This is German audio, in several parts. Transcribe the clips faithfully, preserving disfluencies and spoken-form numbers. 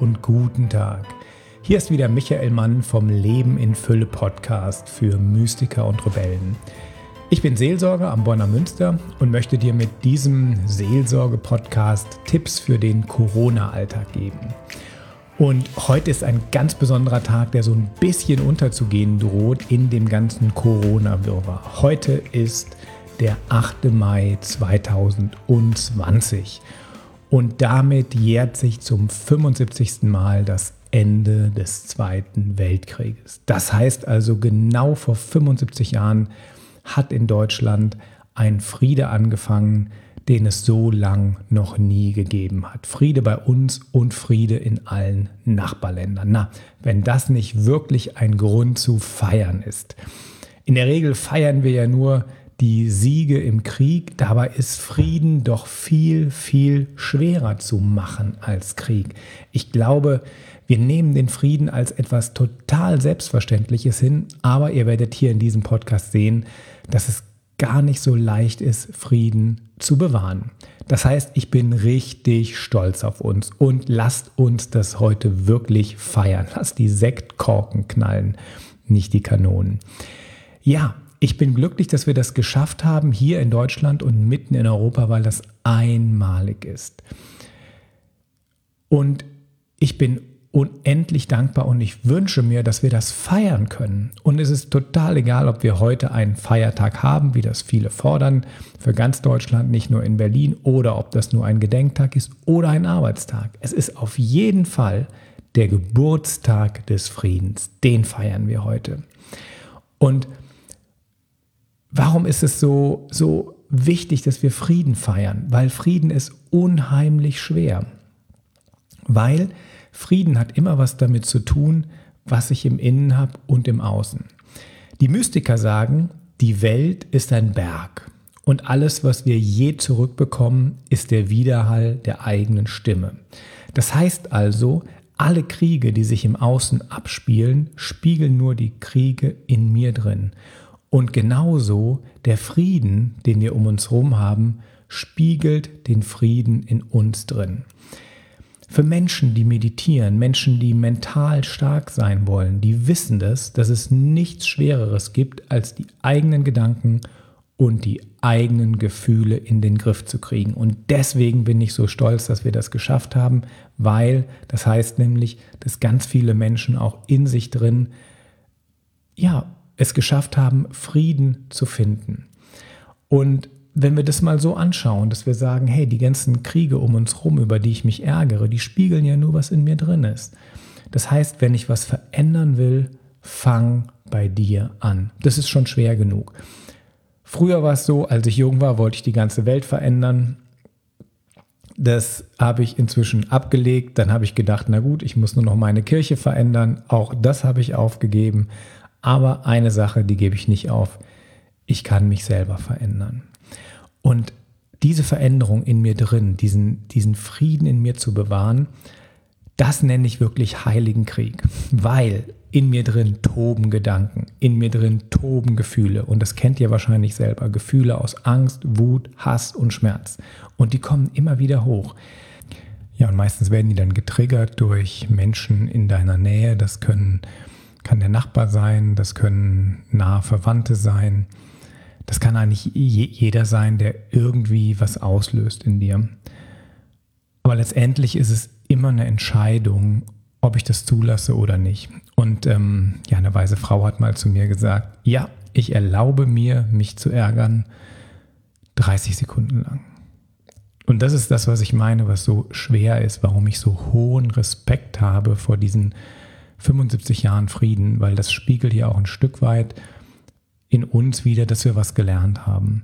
und guten Tag. Hier ist wieder Michael Mann vom Leben in Fülle Podcast für Mystiker und Rebellen. Ich bin Seelsorger am Bonner Münster und möchte dir mit diesem Seelsorge-Podcast Tipps für den Corona-Alltag geben. Und heute ist ein ganz besonderer Tag, der so ein bisschen unterzugehen droht in dem ganzen Corona-Wirrwarr. Heute ist der achte Mai zweitausendzwanzig und damit jährt sich zum fünfundsiebzigsten Mal das Ende des Zweiten Weltkrieges. Das heißt also, genau vor fünfundsiebzig Jahren hat in Deutschland ein Friede angefangen, den es so lang noch nie gegeben hat. Friede bei uns und Friede in allen Nachbarländern. Na, wenn das nicht wirklich ein Grund zu feiern ist. In der Regel feiern wir ja nur die Siege im Krieg. Dabei ist Frieden doch viel, viel schwerer zu machen als Krieg. Ich glaube, wir nehmen den Frieden als etwas total Selbstverständliches hin, aber ihr werdet hier in diesem Podcast sehen, dass es gar nicht so leicht ist, Frieden zu bewahren. Das heißt, ich bin richtig stolz auf uns und lasst uns das heute wirklich feiern. Lasst die Sektkorken knallen, nicht die Kanonen. Ja, ich bin glücklich, dass wir das geschafft haben hier in Deutschland und mitten in Europa, weil das einmalig ist. Und ich bin unendlich dankbar und ich wünsche mir, dass wir das feiern können. Und es ist total egal, ob wir heute einen Feiertag haben, wie das viele fordern, für ganz Deutschland, nicht nur in Berlin, oder ob das nur ein Gedenktag ist oder ein Arbeitstag. Es ist auf jeden Fall der Geburtstag des Friedens. Den feiern wir heute. Und warum ist es so, so wichtig, dass wir Frieden feiern? Weil Frieden ist unheimlich schwer. Weil Frieden hat immer was damit zu tun, was ich im Innen habe und im Außen. Die Mystiker sagen, die Welt ist ein Berg und alles, was wir je zurückbekommen, ist der Widerhall der eigenen Stimme. Das heißt also, alle Kriege, die sich im Außen abspielen, spiegeln nur die Kriege in mir drin. Und genauso der Frieden, den wir um uns herum haben, spiegelt den Frieden in uns drin. Für Menschen, die meditieren, Menschen, die mental stark sein wollen, die wissen das, dass es nichts Schwereres gibt, als die eigenen Gedanken und die eigenen Gefühle in den Griff zu kriegen. Und deswegen bin ich so stolz, dass wir das geschafft haben, weil das heißt nämlich, dass ganz viele Menschen auch in sich drin, ja, es geschafft haben, Frieden zu finden. Und wenn wir das mal so anschauen, dass wir sagen, hey, die ganzen Kriege um uns herum, über die ich mich ärgere, die spiegeln ja nur, was in mir drin ist. Das heißt, wenn ich was verändern will, fang bei dir an. Das ist schon schwer genug. Früher war es so, als ich jung war, wollte ich die ganze Welt verändern. Das habe ich inzwischen abgelegt. Dann habe ich gedacht, na gut, ich muss nur noch meine Kirche verändern. Auch das habe ich aufgegeben. Aber eine Sache, die gebe ich nicht auf. Ich kann mich selber verändern. Und diese Veränderung in mir drin, diesen, diesen Frieden in mir zu bewahren, das nenne ich wirklich heiligen Krieg. Weil in mir drin toben Gedanken, in mir drin toben Gefühle. Und das kennt ihr wahrscheinlich selber. Gefühle aus Angst, Wut, Hass und Schmerz. Und die kommen immer wieder hoch. Ja, und meistens werden die dann getriggert durch Menschen in deiner Nähe. Das können, kann der Nachbar sein, das können nahe Verwandte sein. Das kann eigentlich jeder sein, der irgendwie was auslöst in dir. Aber letztendlich ist es immer eine Entscheidung, ob ich das zulasse oder nicht. Und ähm, ja, eine weise Frau hat mal zu mir gesagt, ja, ich erlaube mir, mich zu ärgern, dreißig Sekunden lang. Und das ist das, was ich meine, was so schwer ist, warum ich so hohen Respekt habe vor diesen fünfundsiebzig Jahren Frieden, weil das spiegelt ja auch ein Stück weit in uns wieder, dass wir was gelernt haben.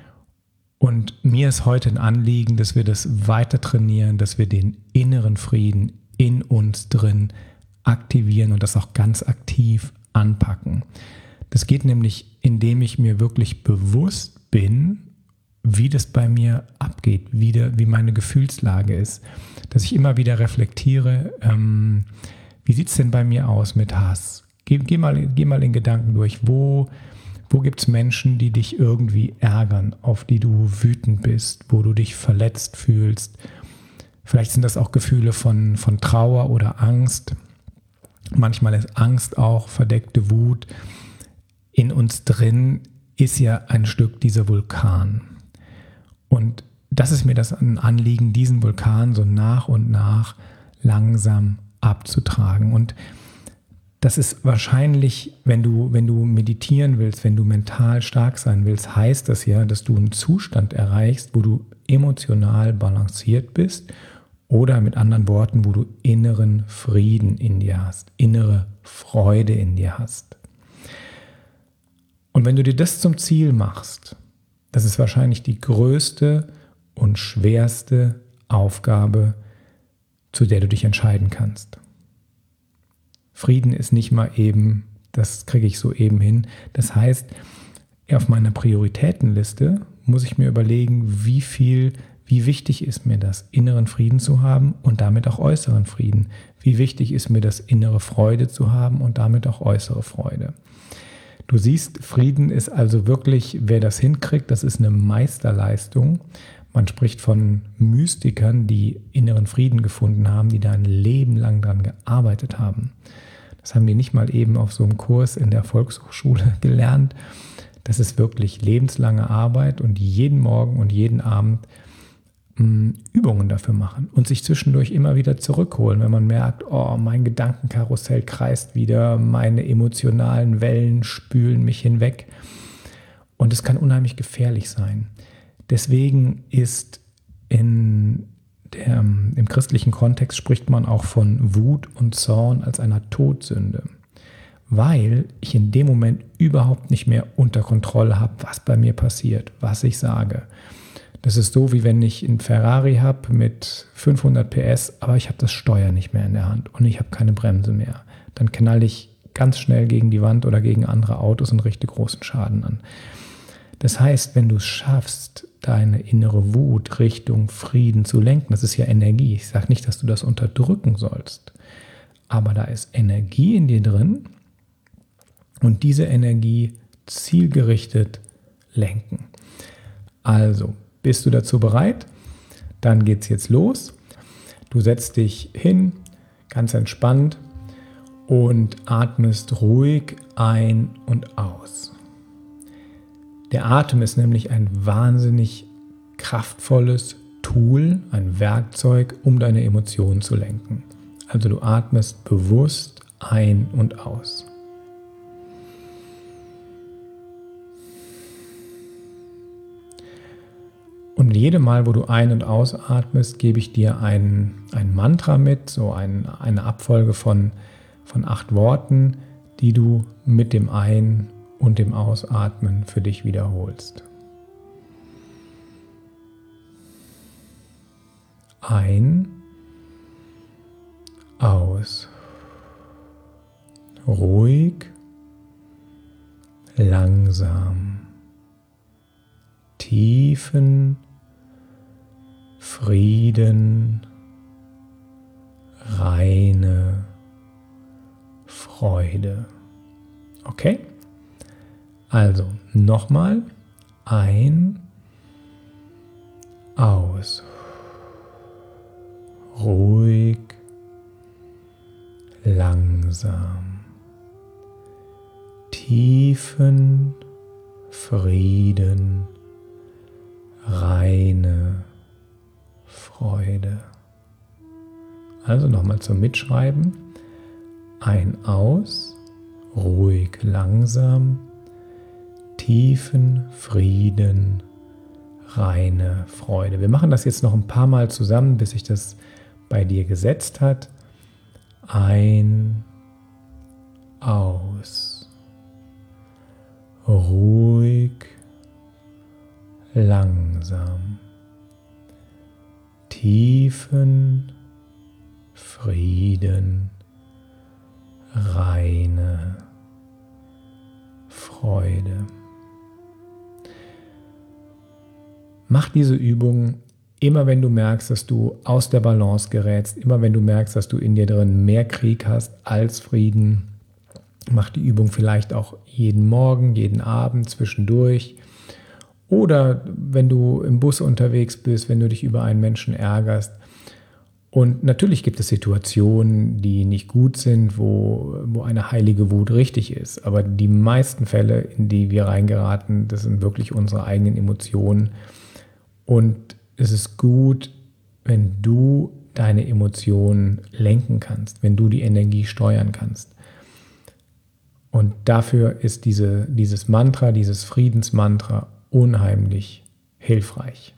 Und mir ist heute ein Anliegen, dass wir das weiter trainieren, dass wir den inneren Frieden in uns drin aktivieren und das auch ganz aktiv anpacken. Das geht nämlich, indem ich mir wirklich bewusst bin, wie das bei mir abgeht, wie, der, wie meine Gefühlslage ist. Dass ich immer wieder reflektiere, ähm, wie sieht es denn bei mir aus mit Hass? Geh, geh, mal, geh mal in Gedanken durch, wo Wo gibt es Menschen, die dich irgendwie ärgern, auf die du wütend bist, wo du dich verletzt fühlst? Vielleicht sind das auch Gefühle von, von Trauer oder Angst. Manchmal ist Angst auch verdeckte Wut. In uns drin ist ja ein Stück dieser Vulkan. Und das ist mir das Anliegen, diesen Vulkan so nach und nach langsam abzutragen. Und das ist wahrscheinlich, wenn du, wenn du meditieren willst, wenn du mental stark sein willst, heißt das ja, dass du einen Zustand erreichst, wo du emotional balanciert bist oder mit anderen Worten, wo du inneren Frieden in dir hast, innere Freude in dir hast. Und wenn du dir das zum Ziel machst, das ist wahrscheinlich die größte und schwerste Aufgabe, zu der du dich entscheiden kannst. Frieden ist nicht mal eben, das kriege ich so eben hin. Das heißt, auf meiner Prioritätenliste muss ich mir überlegen, wie viel, wie wichtig ist mir das, inneren Frieden zu haben und damit auch äußeren Frieden. Wie wichtig ist mir das, innere Freude zu haben und damit auch äußere Freude. Du siehst, Frieden ist also wirklich, wer das hinkriegt, das ist eine Meisterleistung. Man spricht von Mystikern, die inneren Frieden gefunden haben, die da ein Leben lang dran gearbeitet haben. Das haben die nicht mal eben auf so einem Kurs in der Volkshochschule gelernt. Das ist wirklich lebenslange Arbeit und jeden Morgen und jeden Abend mh, Übungen dafür machen und sich zwischendurch immer wieder zurückholen, wenn man merkt, oh, mein Gedankenkarussell kreist wieder, meine emotionalen Wellen spülen mich hinweg. Und es kann unheimlich gefährlich sein. Deswegen ist in der, im christlichen Kontext spricht man auch von Wut und Zorn als einer Todsünde, weil ich in dem Moment überhaupt nicht mehr unter Kontrolle habe, was bei mir passiert, was ich sage. Das ist so, wie wenn ich einen Ferrari habe mit fünfhundert P S, aber ich habe das Steuer nicht mehr in der Hand und ich habe keine Bremse mehr. Dann knall ich ganz schnell gegen die Wand oder gegen andere Autos und richte großen Schaden an. Das heißt, wenn du es schaffst, deine innere Wut Richtung Frieden zu lenken, das ist ja Energie. Ich sage nicht, dass du das unterdrücken sollst, aber da ist Energie in dir drin und diese Energie zielgerichtet lenken. Also, bist du dazu bereit? Dann geht's jetzt los. Du setzt dich hin, ganz entspannt und atmest ruhig ein und aus. Der Atem ist nämlich ein wahnsinnig kraftvolles Tool, ein Werkzeug, um deine Emotionen zu lenken. Also du atmest bewusst ein und aus. Und jedes Mal, wo du ein- und ausatmest, gebe ich dir ein, ein Mantra mit, so ein, eine Abfolge von, von acht Worten, die du mit dem Ein- und dem Ausatmen für dich wiederholst. Ein, aus, ruhig, langsam, tiefen Frieden, reine Freude. Okay? Also nochmal ein, aus, ruhig, langsam, tiefen Frieden, reine Freude. Also nochmal zum Mitschreiben. Ein, aus, ruhig, langsam, tiefen Frieden, reine Freude. Wir machen das jetzt noch ein paar Mal zusammen, bis sich das bei dir gesetzt hat. Ein, aus, ruhig, langsam, tiefen Frieden, reine Freude. Mach diese Übung immer, wenn du merkst, dass du aus der Balance gerätst, immer wenn du merkst, dass du in dir drin mehr Krieg hast als Frieden. Mach die Übung vielleicht auch jeden Morgen, jeden Abend zwischendurch. Oder wenn du im Bus unterwegs bist, wenn du dich über einen Menschen ärgerst Und natürlich gibt es Situationen, die nicht gut sind, wo, wo eine heilige Wut richtig ist. Aber die meisten Fälle, in die wir reingeraten, das sind wirklich unsere eigenen Emotionen. Und es ist gut, wenn du deine Emotionen lenken kannst, wenn du die Energie steuern kannst. Und dafür ist diese, dieses Mantra, dieses Friedensmantra unheimlich hilfreich.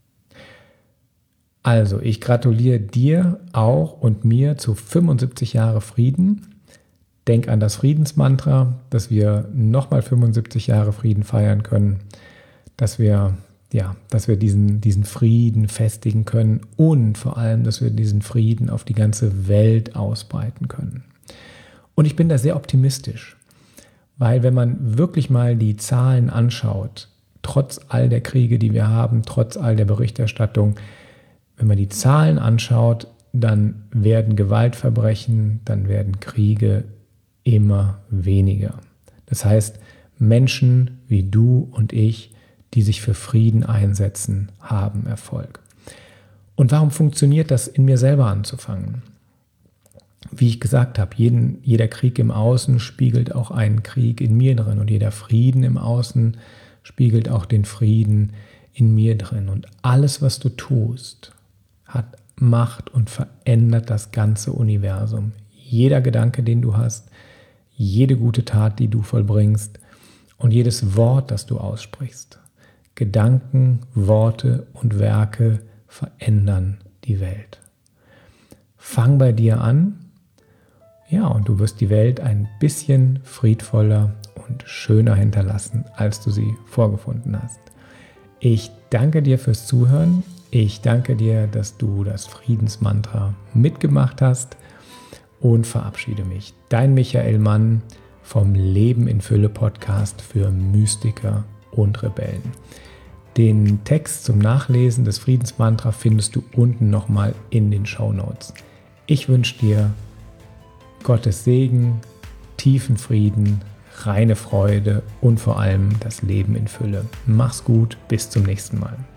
Also, ich gratuliere dir auch und mir zu fünfundsiebzig Jahre Frieden. Denk an das Friedensmantra, dass wir nochmal fünfundsiebzig Jahre Frieden feiern können, dass wir, ja, dass wir diesen, diesen Frieden festigen können und vor allem, dass wir diesen Frieden auf die ganze Welt ausbreiten können. Und ich bin da sehr optimistisch, weil wenn man wirklich mal die Zahlen anschaut, trotz all der Kriege, die wir haben, trotz all der Berichterstattung, wenn man die Zahlen anschaut, dann werden Gewaltverbrechen, dann werden Kriege immer weniger. Das heißt, Menschen wie du und ich, die sich für Frieden einsetzen, haben Erfolg. Und warum funktioniert das, in mir selber anzufangen? Wie ich gesagt habe, jeden, jeder Krieg im Außen spiegelt auch einen Krieg in mir drin und jeder Frieden im Außen spiegelt auch den Frieden in mir drin. Und alles, was du tust, hat Macht und verändert das ganze Universum. Jeder Gedanke, den du hast, jede gute Tat, die du vollbringst und jedes Wort, das du aussprichst. Gedanken, Worte und Werke verändern die Welt. Fang bei dir an, ja, und du wirst die Welt ein bisschen friedvoller und schöner hinterlassen, als du sie vorgefunden hast. Ich danke dir fürs Zuhören. Ich danke dir, dass du das Friedensmantra mitgemacht hast und verabschiede mich. Dein Michael Mann vom Leben in Fülle Podcast für Mystiker und Rebellen. Den Text zum Nachlesen des Friedensmantra findest du unten nochmal in den Shownotes. Ich wünsche dir Gottes Segen, tiefen Frieden, reine Freude und vor allem das Leben in Fülle. Mach's gut, bis zum nächsten Mal.